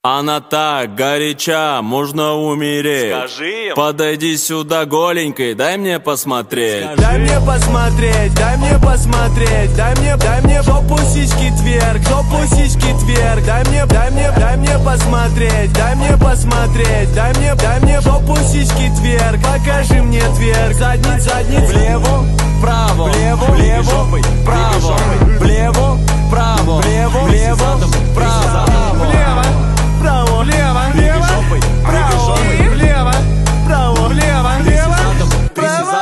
Она так горяча, можно умереть. Скажи им. Подойди сюда голенькой, дай мне посмотреть. Дай мне посмотреть, дай мне посмотреть, дай мне жопу сиськи тверк, жопу сиськи тверк, дай мне посмотреть, дай мне посмотреть, дай мне жопу сиськи тверк, покажи мне тверк, задниц, влево, вправо, влево, вправо, влево, вправо, влево, вправо, влево, право, лево, лево, право, влево, право, влево, лево, право,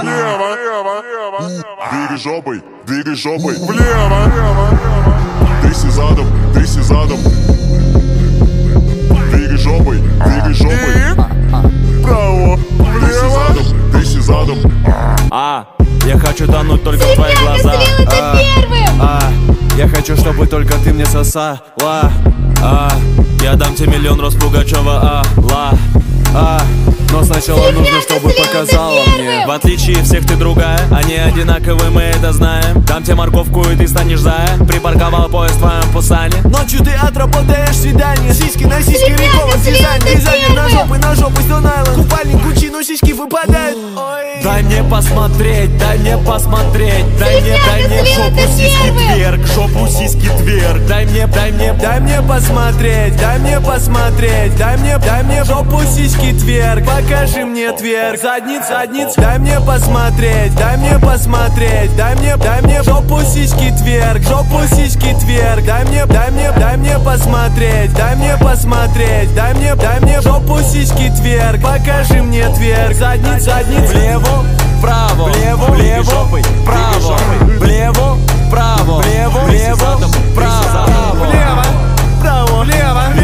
лево. Двигай жопой, влево, тряси задом, двигай жопой, право, влево, тряси задом. Я хочу тонуть только в твоих глазах. Я хочу, чтобы только ты мне сосала. Я дам тебе миллион роз Пугачева. Но сначала нужно, чтобы показала мне. В отличие всех ты другая, они одинаковые, мы это знаем. Дам тебе морковку и ты станешь зая. Припарковал поезд в твоем Пусане. Ночью ты отработаешь свидание. Сиськи на сиськи, рекова, дизайнер на жопы, Stone Island. Купальник Гуччи, но сиськи выпадают. Дай мне посмотреть, дай мне посмотреть. Дай мне жопу сиськи тверк, жопу сиськи тверк. Дай мне посмотреть, дай мне посмотреть. Дай мне жопу сиськи тверк, покажи мне тверк, задниц, дай мне посмотреть, дай мне посмотреть, дай мне жопу сиськи тверк, жопу сиськи тверк, дай мне посмотреть, дай мне посмотреть, дай мне жопу сиськи тверк, покажи мне тверк, задниц, влево, вправо, влево, вправо, влево, вправо, влево, вправо, влево, право, лево,